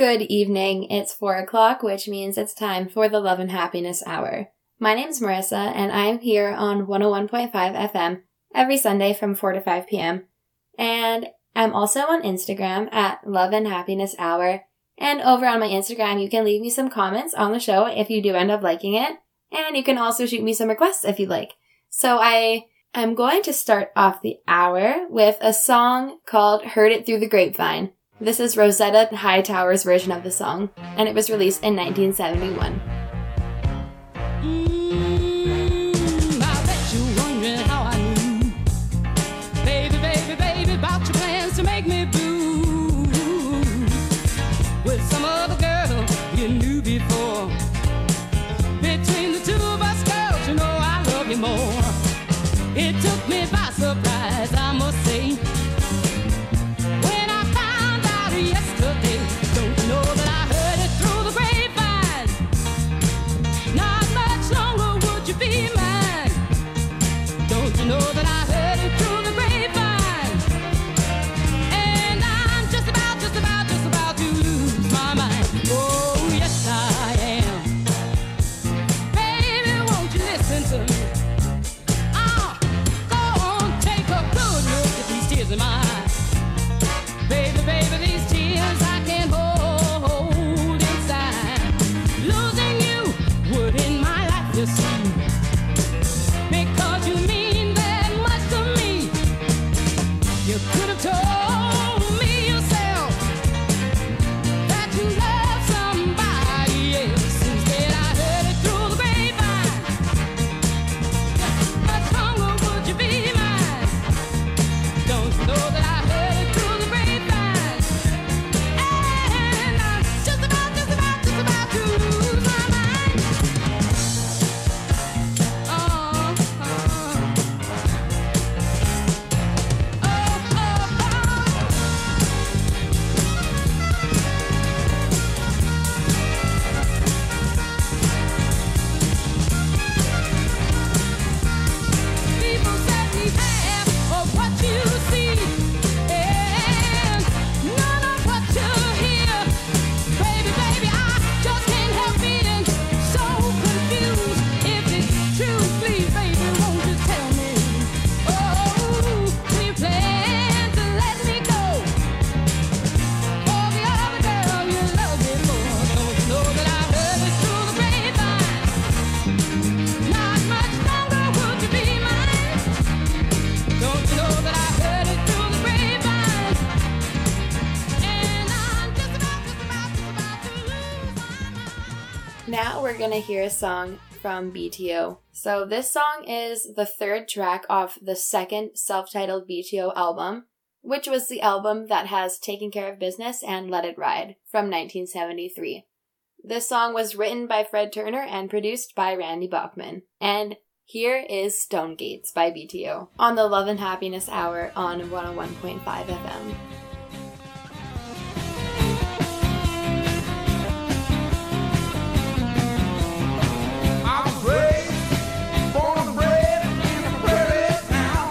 Good evening. It's 4 o'clock, which means it's time for the Love and Happiness Hour. My name's Marissa, and I'm here on 101.5 FM every Sunday from 4 to 5 p.m. And I'm also on Instagram at Love and Happiness Hour. And over on my Instagram, you can leave me some comments on the show if you do end up liking it. And you can also shoot me some requests if you'd like. So I'm going to start off the hour with a song called Heard It Through the Grapevine. This is Rosetta Hightower's version of the song, and it was released in 1971. I bet you're wondering how I knew. Baby, baby, baby, about your plans to make me blue. With some other girl you knew before. Between the two of us, girls, you know I love you more. It took me by surprise, I must say. When I found out yesterday, don't you know that I heard it through the grapevine? Not much longer would you be mine. Don't you know that I heard it through the grapevine? And I'm just about to lose my mind. Oh, yes I am. Baby, won't you listen to me? Go on, take a good look at these tears in my eyes. Baby, baby, these tears I can't hold inside. Losing you would end my life, you see. Because you mean that much to me. You could have told me yourself that you love somebody else. Instead, I heard it through the grapevine. Much longer would you be mine? Don't you know that I heard it through the grapevine? And I'm just about to lose my mind. Oh, people said we have of what you see, and none of what you hear. Baby, baby, I just can't help being so confused. If it's true, please, baby, won't you tell me? Oh, do you plan to let me go for the other girl you love before? Don't you know that I heard it through the grapevine? Not much longer would you be mine? Don't you know that I heard it through the grapevine? And I'm just about to lose my mind. Now we're gonna hear a song from BTO. So this song is the third track off the second self-titled BTO album, which was the album that has Taking Care of Business and Let It Ride from 1973. This song was written by Fred Turner and produced by Randy Bachman. And here is Stone Gates by BTO on the Love and Happiness Hour on 101.5 FM. I was raised, born and bred in a prairie town.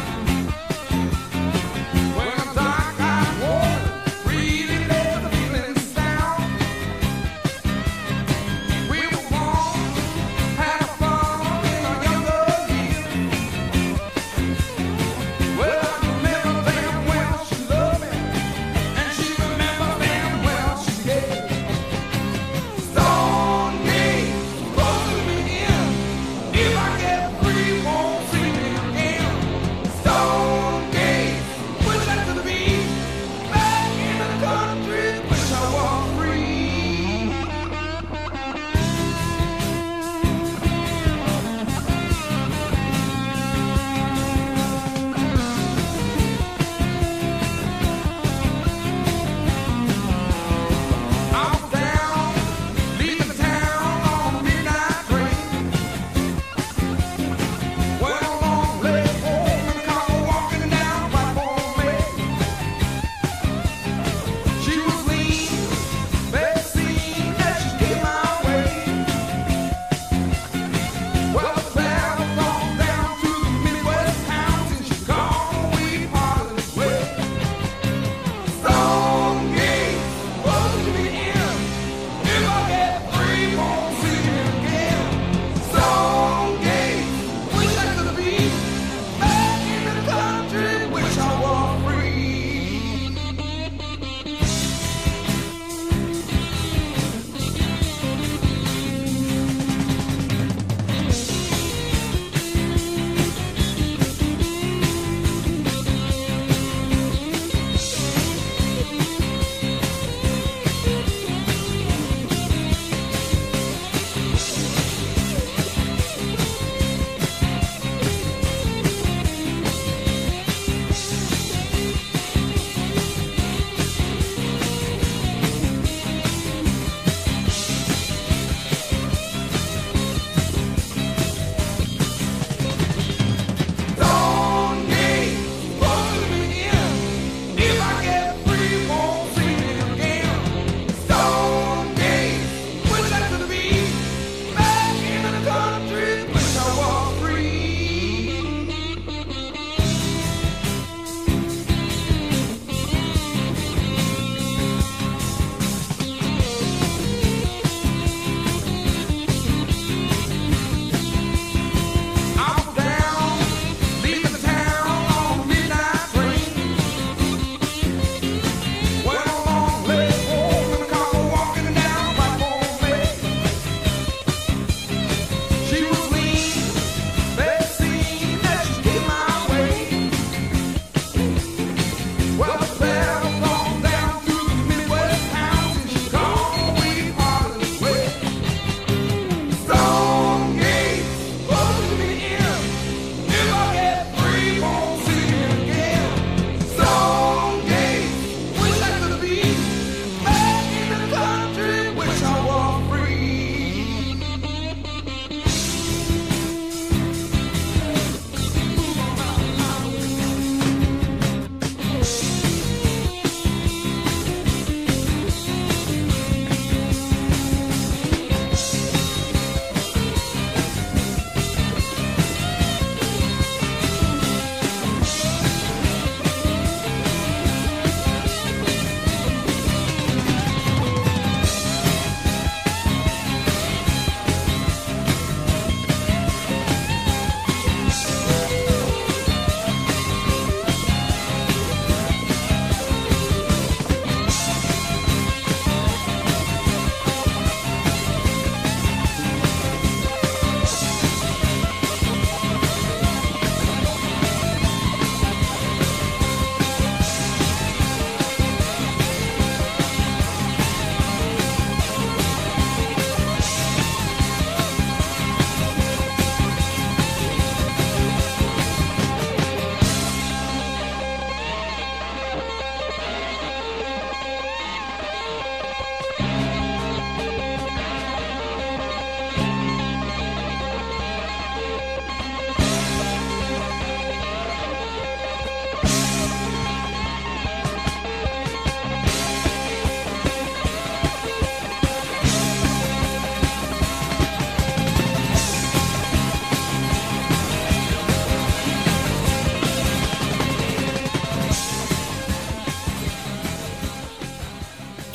When I'm dark-eyed water, breathing never feeling sound. We were born, had fun in our younger years. Well, I remember them when she loved me.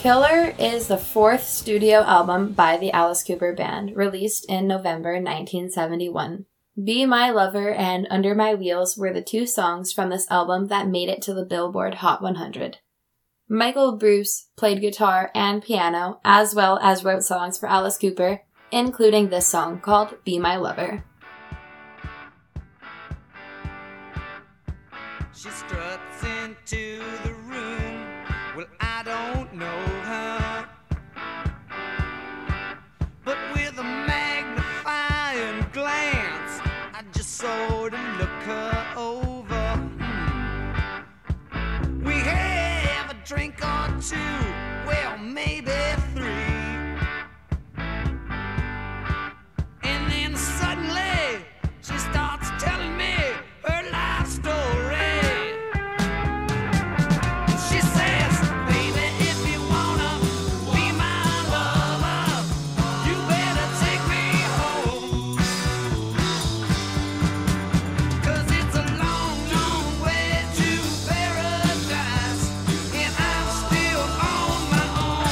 Killer is the fourth studio album by the Alice Cooper Band, released in November 1971. Be My Lover and Under My Wheels were the two songs from this album that made it to the Billboard Hot 100. Michael Bruce played guitar and piano, as well as wrote songs for Alice Cooper, including this song called Be My Lover. She struts into the room. Well, I don't know her, but with a magnifying glance, I just sort of look her over. We have a drink or two, well, maybe three, and then suddenly she starts telling me her life story. She says, baby, if you wanna be my lover, you better take me home. 'Cause it's a long, long way to paradise, and I'm still on my own.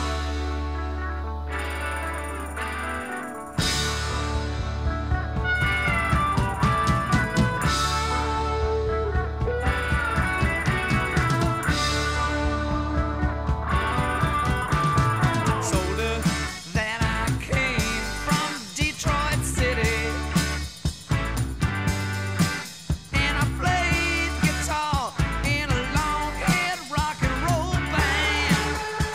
Told her that I came from Detroit City, and I played guitar in a long-haired rock and roll band.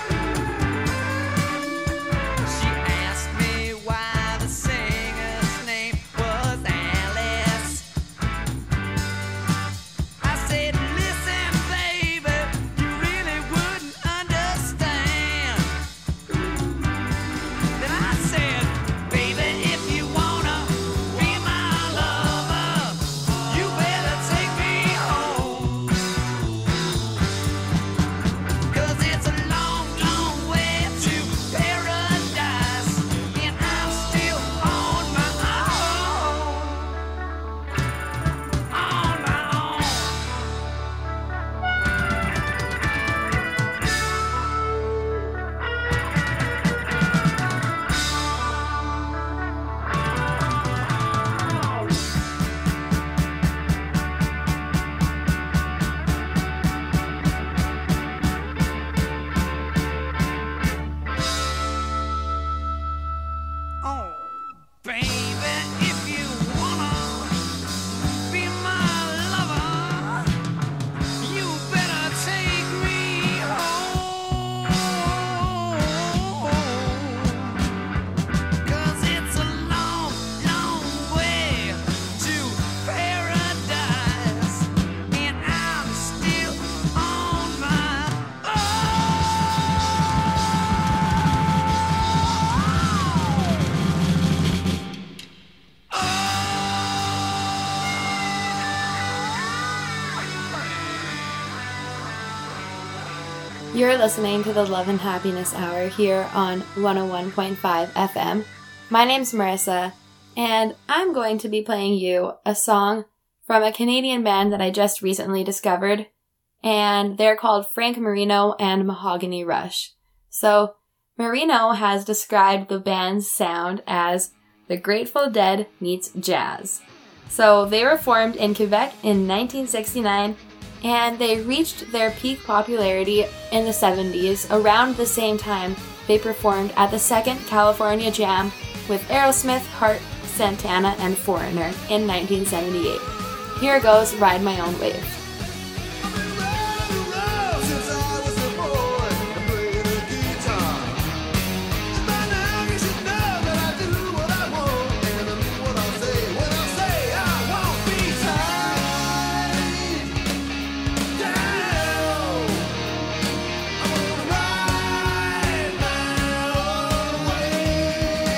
She asked me why the singer's name was Alice. I said, listen, baby, you really wouldn't understand. Then I said, baby, if you wanna be my lover, you better take me home. 'Cause it's a long, long way to paradise, and I'm still on my own. On my own. Oh, baby, if you wanna be my lover, you better take me home. 'Cause it's a long, long way to paradise, and I'm still on my You're listening to the Love and Happiness Hour here on 101.5 FM. My name's Marissa, and I'm going to be playing you a song from a Canadian band that I just recently discovered, and they're called Frank Marino and Mahogany Rush. So, Marino has described the band's sound as the Grateful Dead meets jazz. So, they were formed in Quebec in 1969, and they reached their peak popularity in the 70s, around the same time they performed at the second California Jam with Aerosmith, Heart, Santana, and Foreigner in 1978. Here goes Ride My Own Wave. Since I was a boy, I played the guitar. And by now you should know that I do what I want, and I mean what I say. When I say I won't be tied down, I wanna ride my own way.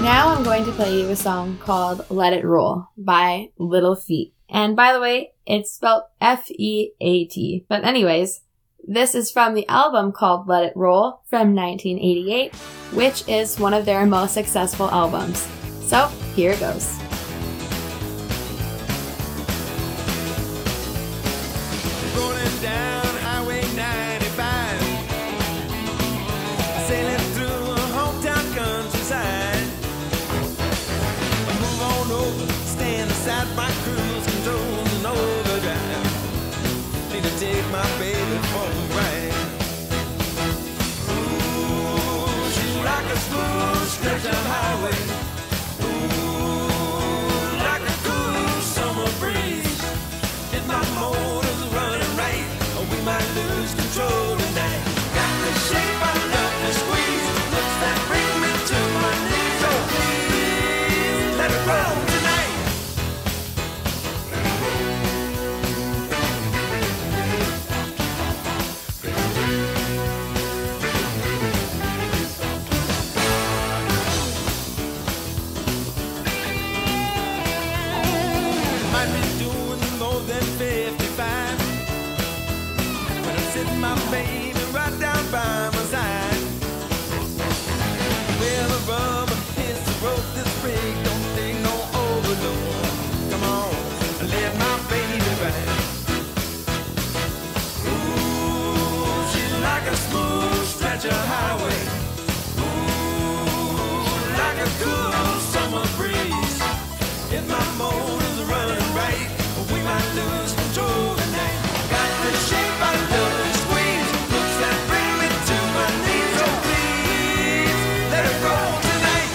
Now I'm going to play you a song called Let It Roll by Little Feat. And by the way, it's spelled F-E-A-T. But anyways, this is from the album called Let It Roll from 1988, which is one of their most successful albums. So, here it goes. Rolling down Highway 95, sailing through a hometown countryside. Move on over, stand aside my cruise control and overdrive. Need to take my baby for a ride. Ooh, she's like a smooth stretch of highway. Ooh, like a cool summer breeze. If my motor's running right, or we might lose control tonight. Got the shape I love to squeeze. Looks that bring me to my knees. Oh please, let it roll tonight. Might be doing more than 55 when I'm sitting my baby right down by my side. Well, the rubber hits the road, this brake don't take no overload. Come on, let my baby ride. Ooh, she's like a smooth stretch of highway. Ooh, like a cool summer breeze. If my motor's running right, we might lose control tonight. Got the shape I love to squeeze. Looks that bring me to my knees. Oh please, let it roll tonight.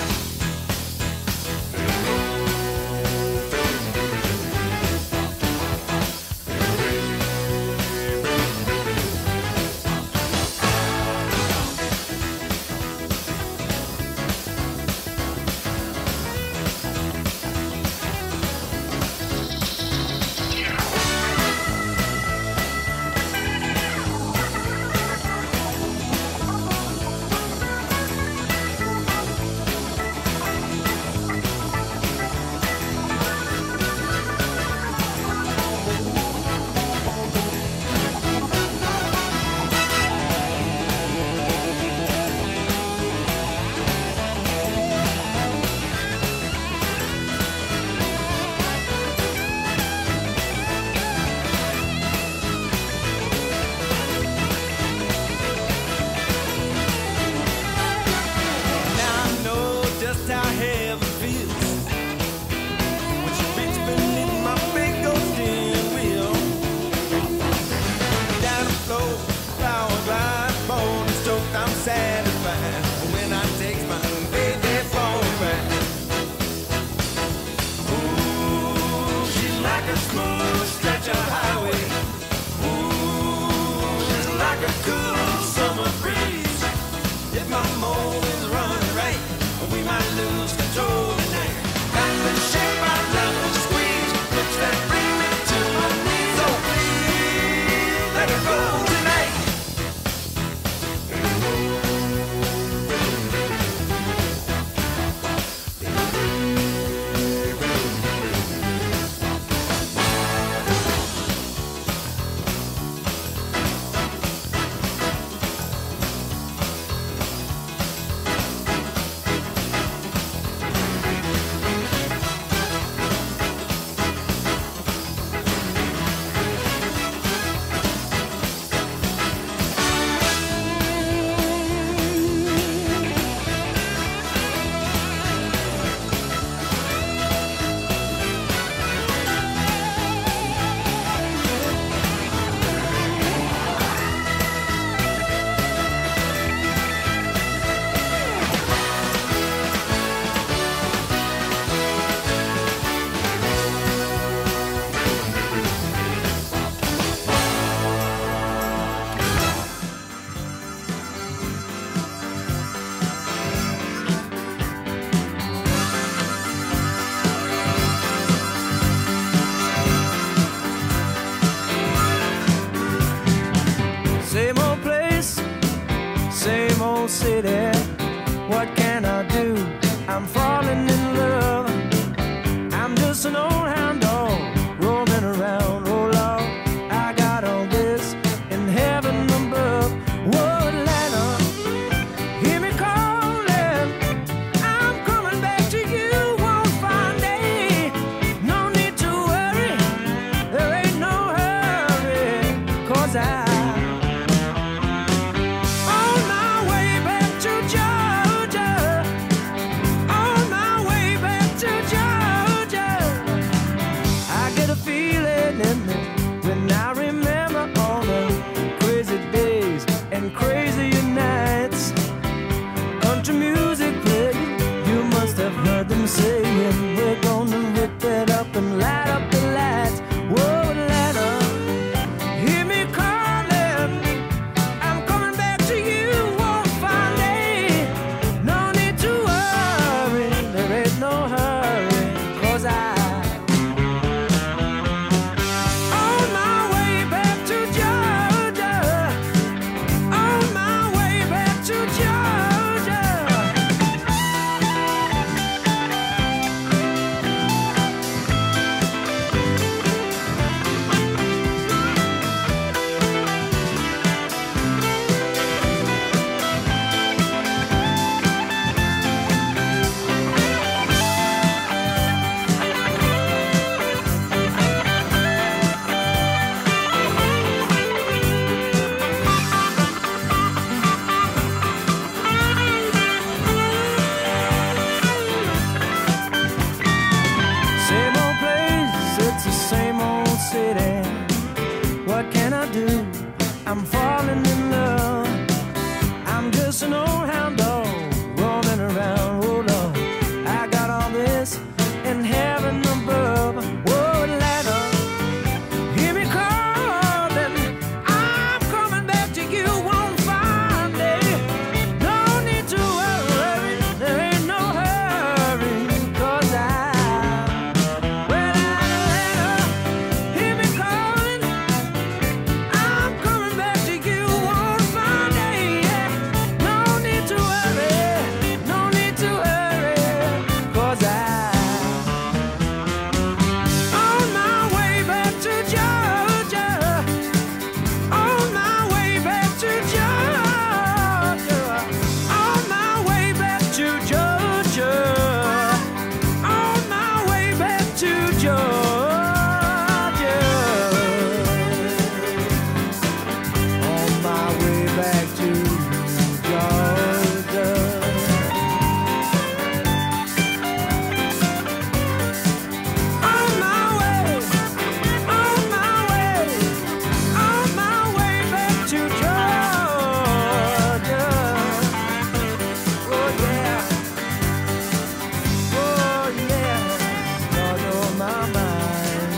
Now I know just how heaven feels when she reaches beneath my big old steering wheel. Down the floor, power drive, born and stoked, I'm satisfied when I take my baby for a ride. Ooh, she's like a smooth stretch of highway. Ooh, she's like a cool summer breeze. If my motor's running right, we might lose control tonight. Got the shape I love to squeeze. Looks that bring me to my knees. Oh please, let it roll tonight. I'm falling in love. I'm just an old hound dog roaming around. Oh Lord, I got all this in heaven above. Whoa, Atlanta, hear me calling. I'm coming back to you one fine day. No need to worry, there ain't no hurry, 'cause I'm on my way back to Georgia. On my way back to Georgia. I get a feeling in me when I remember all the crazy days and crazy nights. Country music playing, you must have heard them saying, we're gonna rip it up and light up the lights. Whoa, Atlanta, hear me calling. I'm coming back to you one fine day. No need to worry, there ain't no hurry, 'cause on my way back to Georgia. On my way back to Georgia. Same old place, it's the same old city. What can I do? I'm falling in love. I'm just an old hound dog roaming around. Oh Lord, I got all this in heaven above. Whoa, Atlanta, hear me calling. I'm coming back to you one fine day. No need to worry, there ain't no hurry, 'cause well, Atlanta, hear me calling. I'm coming back to you one fine day. Yeah. No need to worry, no need to worry, 'cause on my way back to Georgia. On my way back to Georgia. On my way back to Georgia. On my way back to Georgia. On my way back to Georgia. On my way, on my way, on my way back to Georgia. Oh yeah, oh yeah, Georgia on my mind.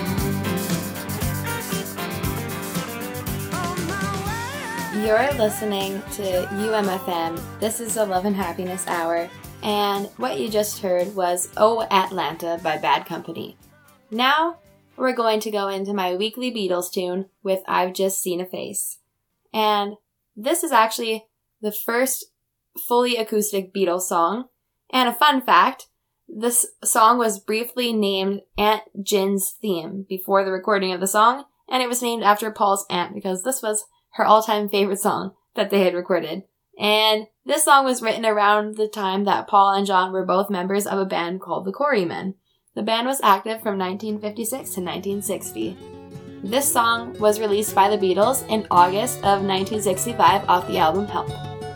On my way. You're listening to UMFM. This is the Love and Happiness Hour, and what you just heard was Oh Atlanta by Bad Company. Now, we're going to go into my weekly Beatles tune with I've Just Seen a Face. And this is actually the first fully acoustic Beatles song. And a fun fact, this song was briefly named Aunt Gin's Theme before the recording of the song, and it was named after Paul's aunt because this was her all-time favorite song that they had recorded. And this song was written around the time that Paul and John were both members of a band called the Quarrymen. The band was active from 1956 to 1960. This song was released by the Beatles in August of 1965 off the album Help.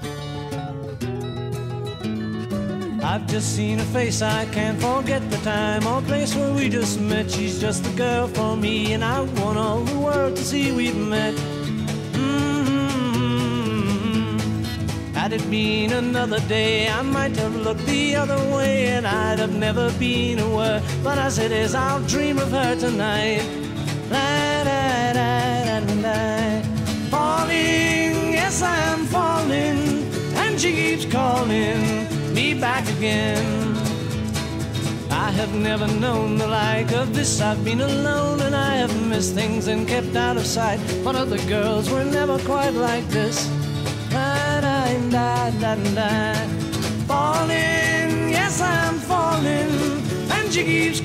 I've just seen her face, I can't forget the time or place where we just met. She's just the girl for me, and I want all the world to see we've met. Had it been another day, I might have looked the other way, and I'd have never been aware. But as it is, I'll dream of her tonight. Falling, yes, I'm falling, and she keeps calling me back again. I have never known the like of this. I've been alone and I have missed things and kept out of sight. But other girls were never quite like this. Falling, yes, I'm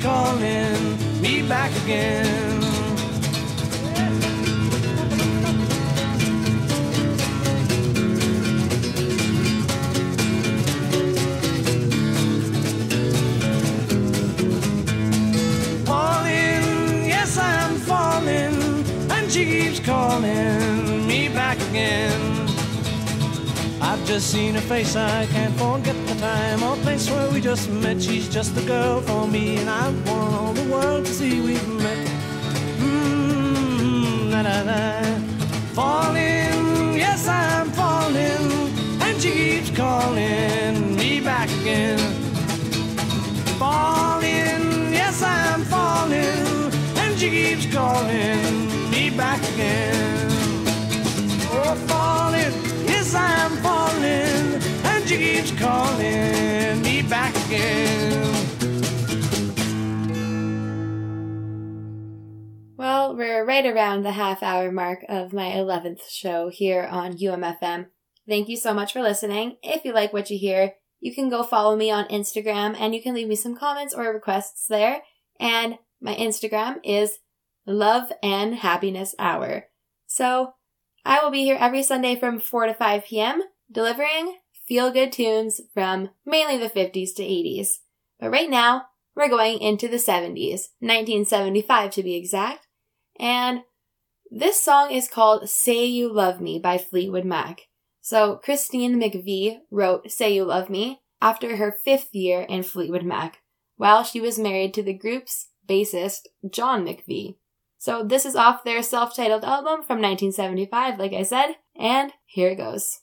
calling me back again. Falling, yes, I'm falling, and she keeps calling me back again. I've just seen her face, I can't forget the time or place where we just met. She's just the girl for me, and I want all the world to see we've met. La-la-la. Falling, yes, I'm falling, and she keeps calling me back again. Falling, yes, I'm falling, and she keeps calling me back again. Oh, falling, yes, I'm falling, and she keeps calling me back again. Well, we're right around the half-hour mark of my 11th show here on UMFM. Thank you so much for listening. If you like what you hear, you can go follow me on Instagram, and you can leave me some comments or requests there. And my Instagram is Love and Happiness Hour. So I will be here every Sunday from 4 to 5 p.m. delivering feel-good tunes from mainly the 50s to 80s. But right now, we're going into the 70s, 1975 to be exact. And this song is called Say You Love Me by Fleetwood Mac. So Christine McVie wrote Say You Love Me after her 5th year in Fleetwood Mac, while she was married to the group's bassist, John McVie. So this is off their self-titled album from 1975, like I said, and here it goes.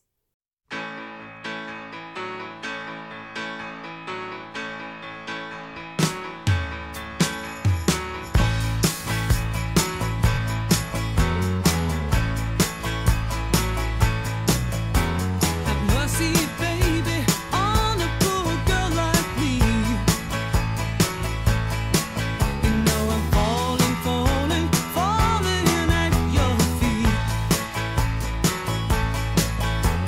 Have mercy, baby, on a poor girl like me. You know I'm falling, falling, falling at your feet.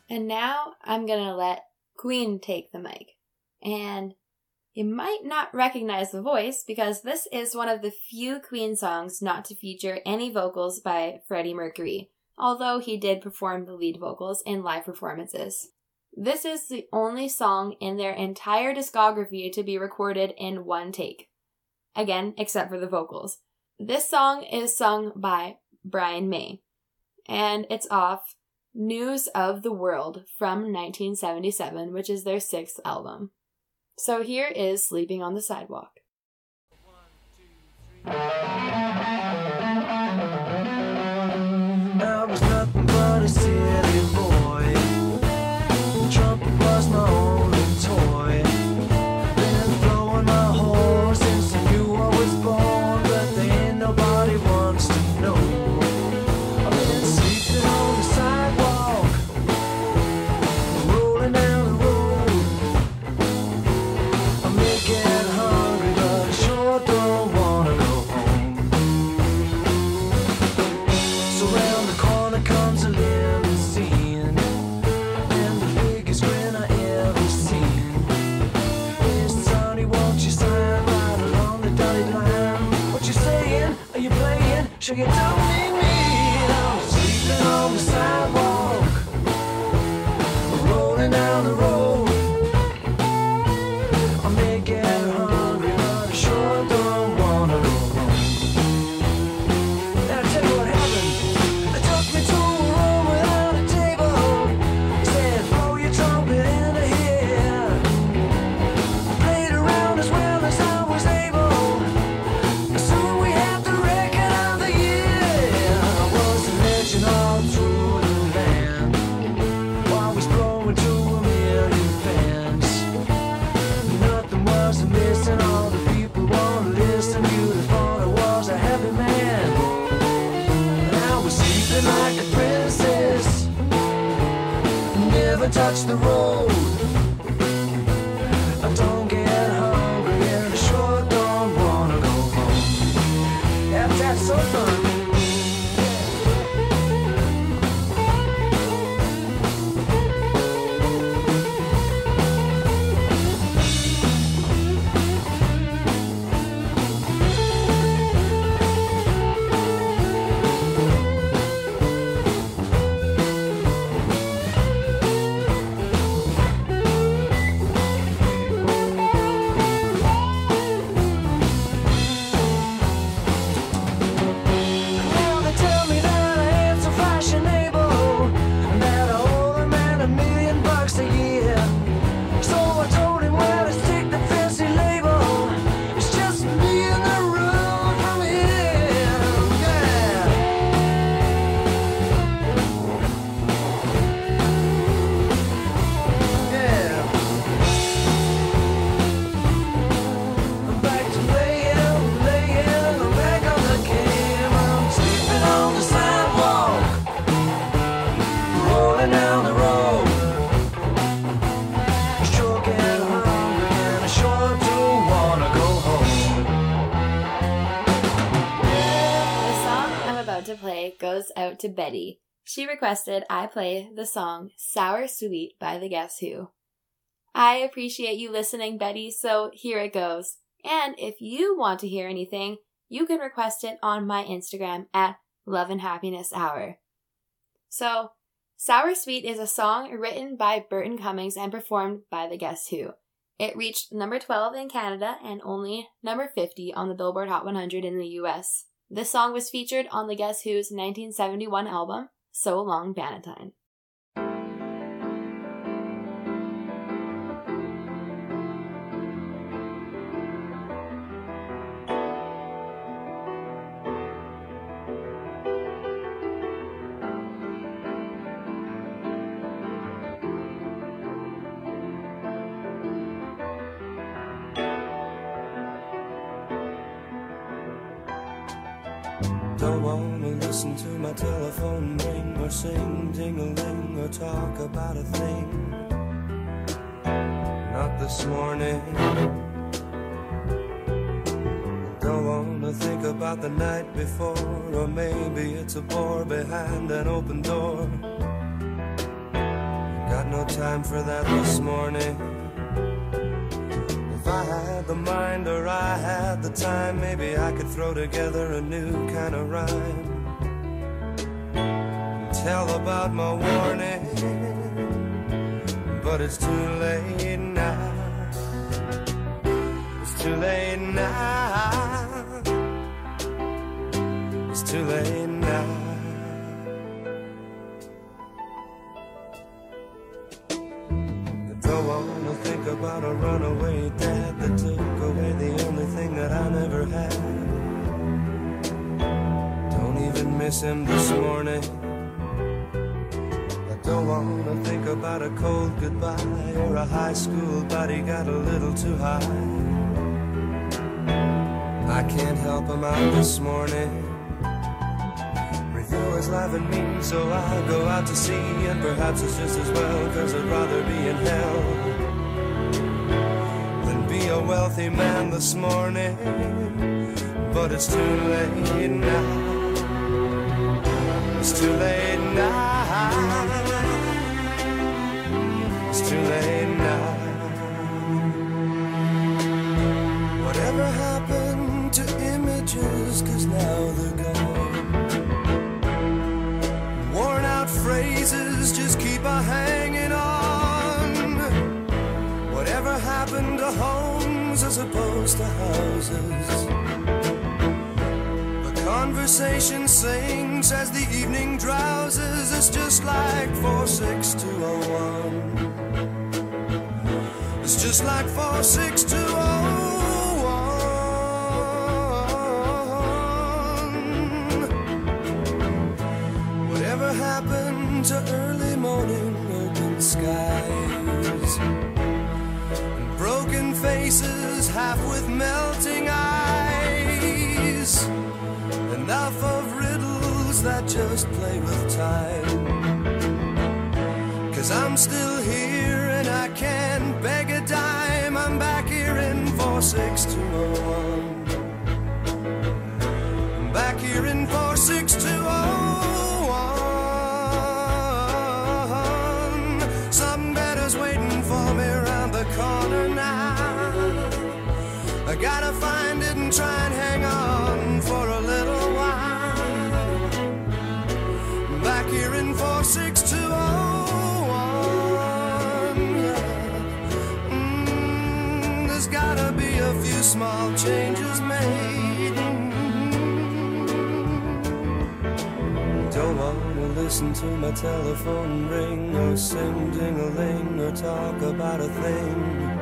And now I'm gonna let Queen take the mic. And you might not recognize the voice because this is one of the few Queen songs not to feature any vocals by Freddie Mercury, although he did perform the lead vocals in live performances. This is the only song in their entire discography to be recorded in one take. Again, except for the vocals. This song is sung by Brian May, and it's off News of the World from 1977, which is their 6th album. So here is Sleeping on the Sidewalk. I was nothing but a city boy. Trumpet was my only toy. Been blowing my horn since I knew I was born, but there ain't nobody wants to know. I've been sleeping on the sidewalk, rolling down the road. I may get hungry, but I sure don't wanna go home. So round the corner comes a limousine, and the biggest grin I ever seen. Mr. Sonny, won't you sign right along the dotted line? What you saying? Are you playing? Sure you don't need me. I'm sleeping on the sidewalk, rolling down the road. I may get hungry, but I sure don't wanna go home. And I tell you what happened. They took me to a room without a table. Said, blow your trumpet into here. Played around as well as I was able. Soon we had the record of the year. I was a legend all through the land. While I was blowing to a million fans. Nothing was missing, all the people wanna listen. You thought I was a happy man. And I was sleeping like a princess, never touched the road. I don't get hungry and I sure don't wanna go home. That's so fun. Now they tell me that I ain't so fashionable, and that I owe the man $1,000,000 a year. So I told him, well, let's take the fancy label. It's just me and the road from here. Yeah. Yeah. I'm back to laying, I'm back on the game. I'm sleeping on the sidewalk, rolling down the road. I sure get hungry and I sure do wanna go home. The song I'm about to play goes out to Betty. She requested I play the song Sour Sweet by the Guess Who. I appreciate you listening, Betty, so here it goes. And if you want to hear anything, you can request it on my Instagram at Love and Happiness Hour. So, Sour Sweet is a song written by Burton Cummings and performed by the Guess Who. It reached number 12 in Canada and only number 50 on the Billboard Hot 100 in the US. This song was featured on the Guess Who's 1971 album, So Long Bannatyne. Don't wanna listen to my telephone ring or sing ding-a-ling or talk about a thing. Not this morning. Don't wanna think about the night before, or maybe it's a bore behind an open door. got no time for that this morning. If I had the mind or I had the time, maybe I could throw together a new kind of rhyme and tell about my warning. But it's too late now. It's too late now. It's too late now. I don't wanna think about a runaway dad that took away the only thing that I never had. Don't even miss him this morning. I don't wanna think about a cold goodbye or a high school body got a little too high. I can't help him out this morning. Reviewers laugh at me, so I go out to sea, and perhaps it's just as well, 'cause I'd rather be in hell than be a wealthy man this morning. But it's too late now. It's too late now. It's too late now. Whatever happened to images, 'cause now they're gone. Worn out phrases just keep a hanging on. Whatever happened to homes as opposed to houses? The conversation sings as the evening drowses. It's just like 46201. It's just like 46201. Whatever happened to early morning open skies and broken faces half with melting eyes? Enough of riddles that just play with time. 'Cause I'm still here and I can't beg a dime. I'm back here in 46201. I'm back here in 46201. Something better's waiting for me around the corner now. I gotta find it and try and hang on for a little while. I'm back here in 46201. There's gotta be a few small changes made. Don't wanna listen to my telephone ring or sing ding-a-ling or talk about a thing.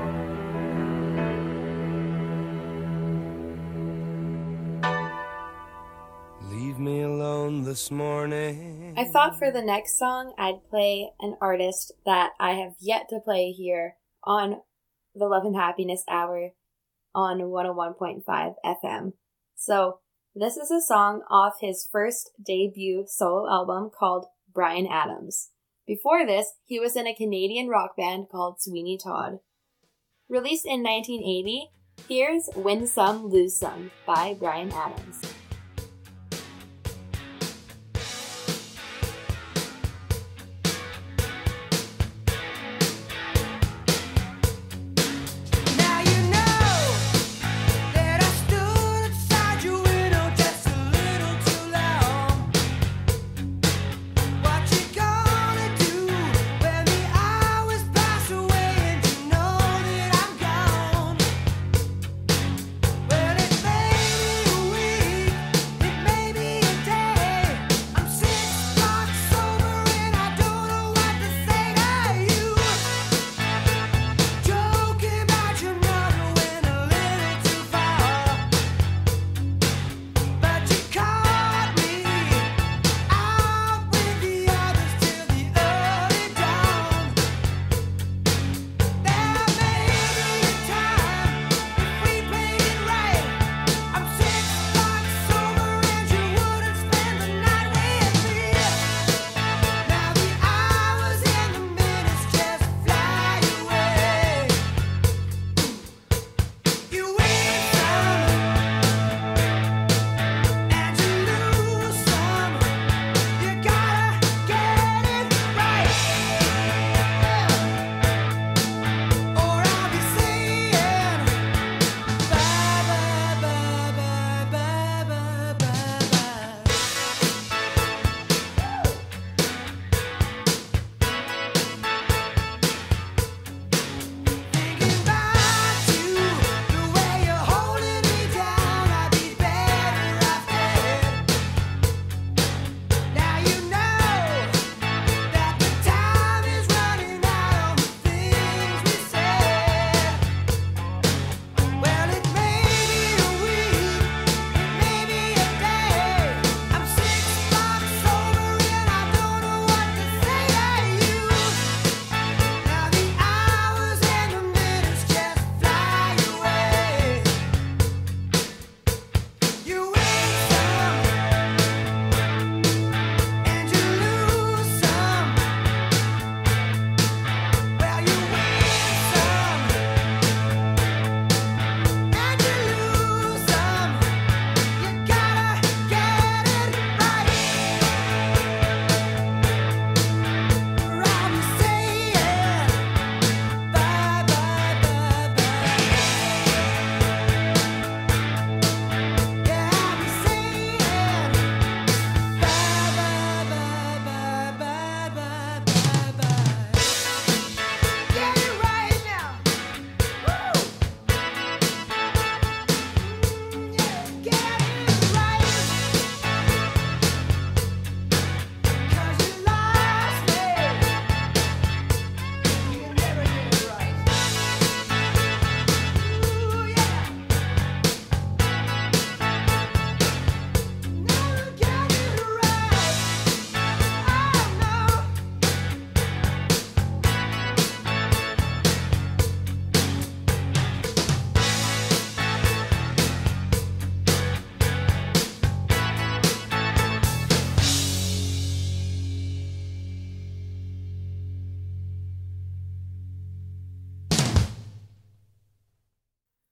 Leave me alone this morning. I thought for the next song I'd play an artist that I have yet to play here on the Love and Happiness Hour on 101.5 FM. So this is a song off his first debut solo album called Bryan Adams. Before this, he was in a Canadian rock band called Sweeney Todd. Released in 1980, here's Win Some, Lose Some by Bryan Adams. Now you know that I stood beside you, just a little too long. What you gonna do when the hours pass away and you know that I'm gone? Well, it may be a week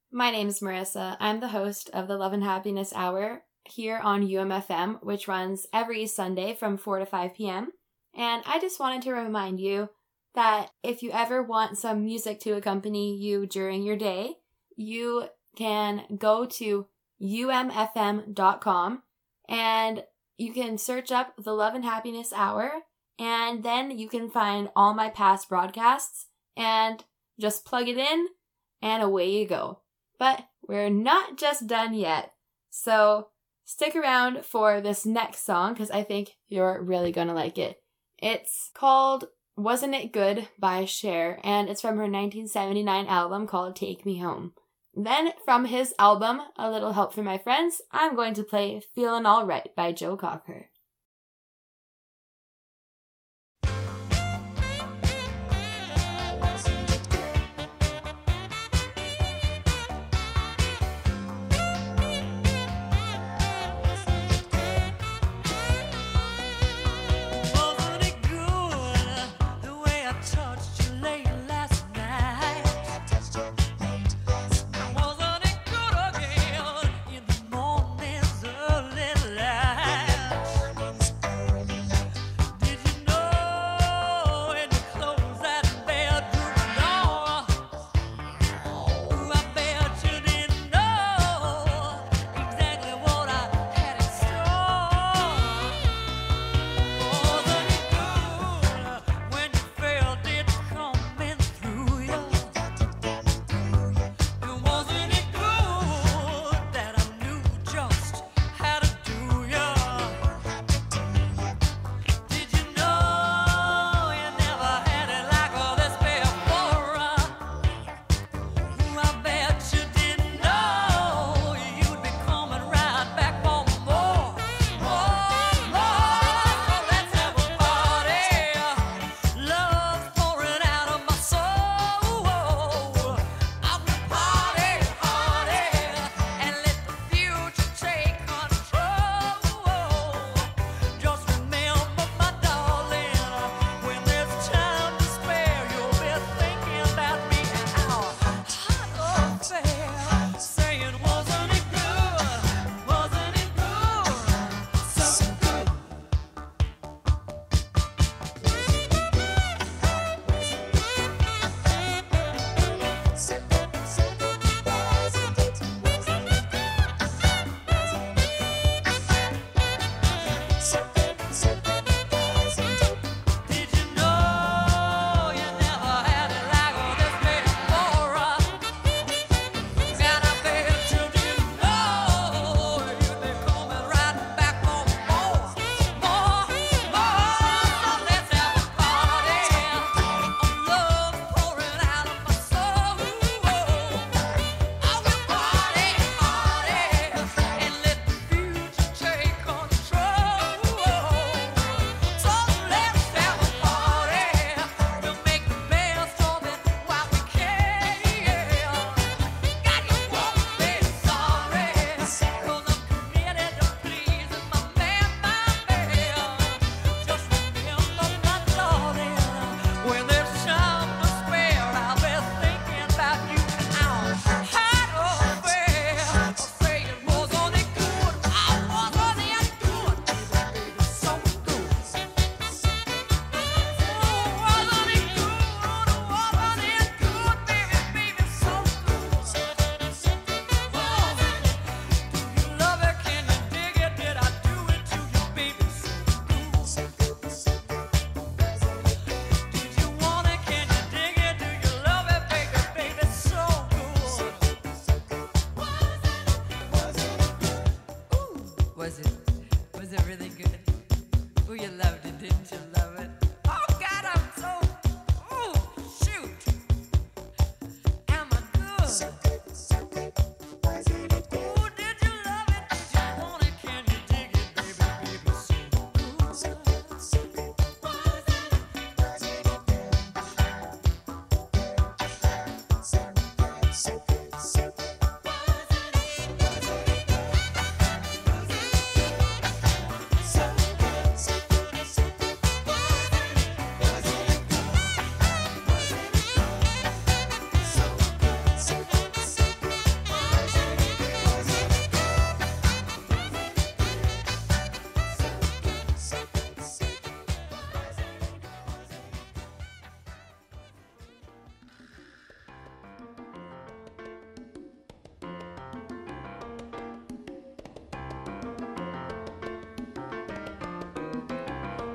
My name's Marissa. I'm the host of the Love and Happiness Hour here on UMFM, which runs every Sunday from 4 to 5 p.m. And I just wanted to remind you that if you ever want some music to accompany you during your day, you can go to umfm.com and you can search up the Love and Happiness Hour, and then you can find all my past broadcasts and just plug it in and away you go. But we're not just done yet. So stick around for this next song because I think you're really going to like it. It's called Wasn't It Good by Cher, and it's from her 1979 album called Take Me Home. Then, from his album, A Little Help from My Friends, I'm going to play Feelin' Alright by Joe Cocker. Wasn't it good the way I touched you late last night? Wasn't it good again in the morning's early light?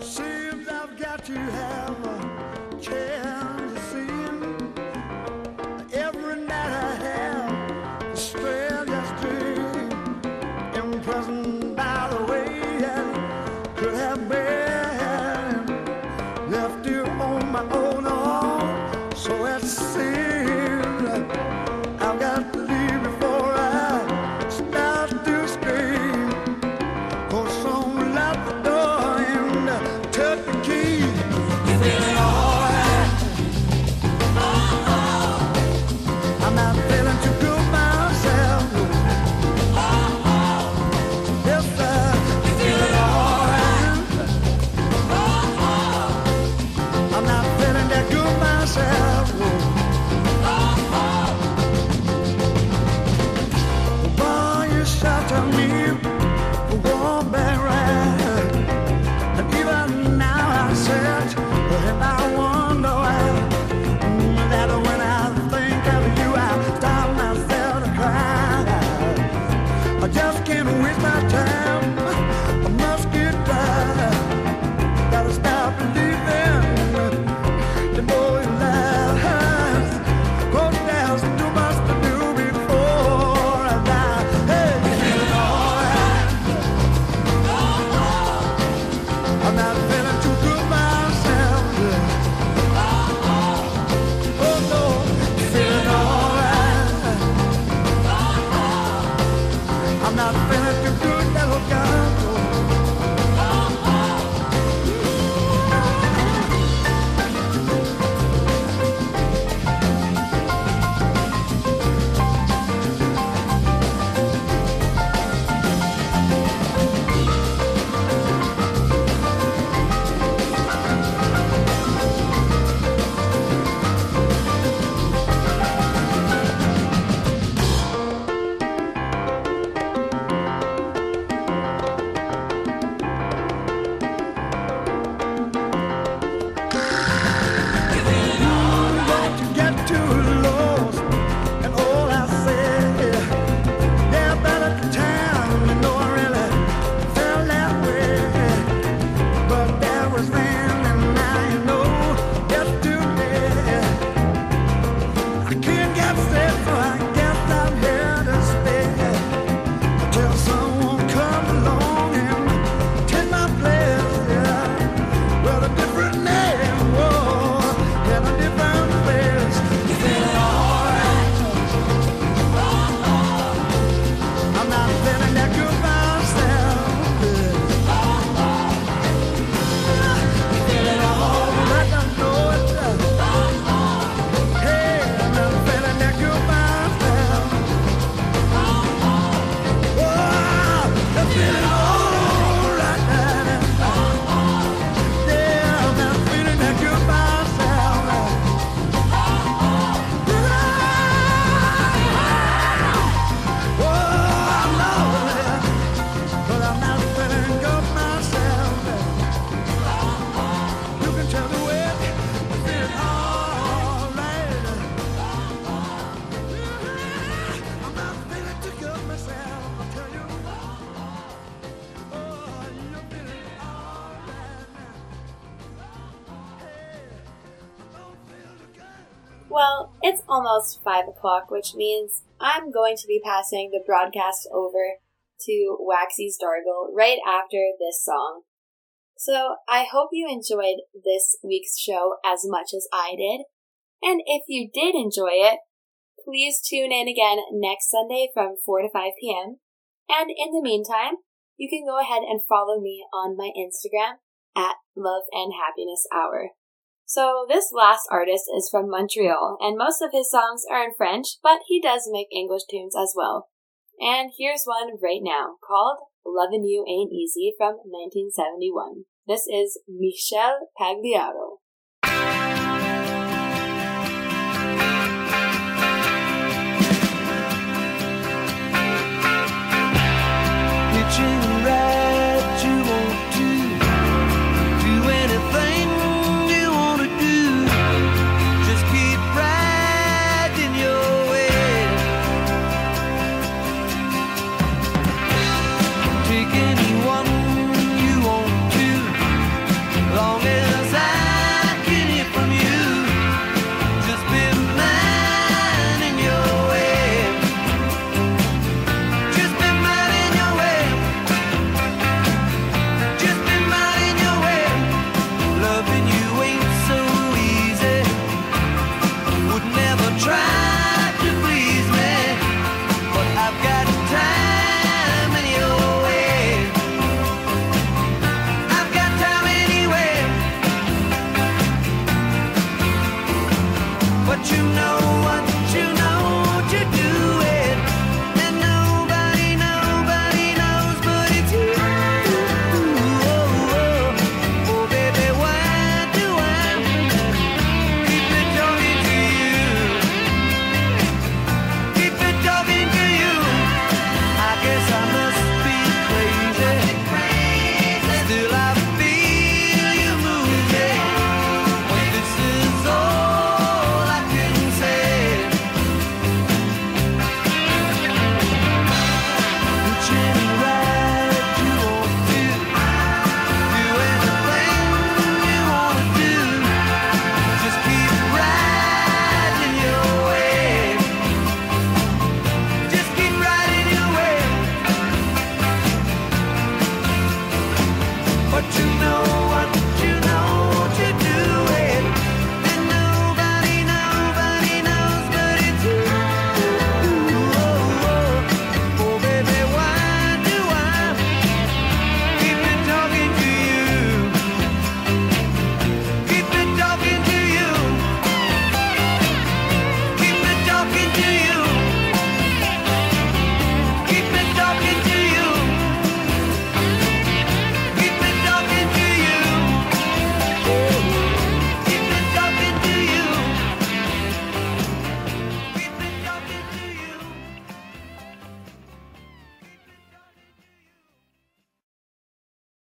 Seems I've got to have a chance to see him. Every night I have the strangest dream. Imprisoned by the way I could have been left here on my own. So it seems I've got to leave before I start to scream. For someone locked the door and took the key. Feeling alright. I'm not feeling too good myself. Yes, I'm feeling alright. I'm not feeling that good myself. While you shelter me, warm back right. And even now I said, if I wonder why, that when I think of you, I stop myself to cry. I just can't waste my time. I must get tired. Gotta stop believing the more it lasts. 'Cause there's too much to do before I die. Hey, feeling alright. I'm not feeling too good myself. Oh no, feeling alright. I'm not feeling too good, little girl. To get too lost, and all I say, yeah, better the time. You know I really felt that way, but that was then, and now you know yesterday. I can't get set, so I guess I'm here to stay until someone comes along and take my place. Yeah, well, a different name, whoa, and a different place. Feeling alright. I'm not feeling that good myself. Feeling alright, I know it. Hey, I'm not feeling that good myself. Oh, I'm feeling alright. Yeah, I'm not feeling that good myself. Oh, I know it, but I'm not feeling good myself. You can tell the way I feel alright. I'm not feeling too good myself, I tell you. Oh, you're feeling alright now. Hey, I don't feel too good. Well, it's almost 5 o'clock, which means I'm going to be passing the broadcast over to Waxy Stargle right after this song. So I hope you enjoyed this week's show as much as I did. And if you did enjoy it, please tune in again next Sunday from 4 to 5 p.m. And in the meantime, you can go ahead and follow me on my Instagram at Love and Happiness Hour. So this last artist is from Montreal, and most of his songs are in French, but he does make English tunes as well. And here's one right now called Lovin' You Ain't Easy from 1971. This is Michel Pagliaro. Pitching right, you won't do anything you want to do. Just keep riding your way. Take anyone you want to. you